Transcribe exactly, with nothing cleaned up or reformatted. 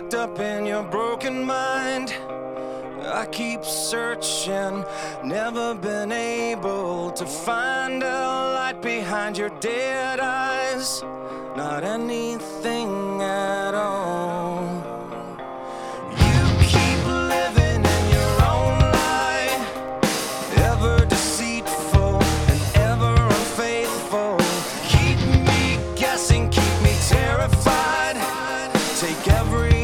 locked up in your broken mind. I keep searching, never been able to find a light behind your dead eyes. Not anything at all. You keep living in your own lie, ever deceitful and ever unfaithful. Keep me guessing, keep me terrified. Take every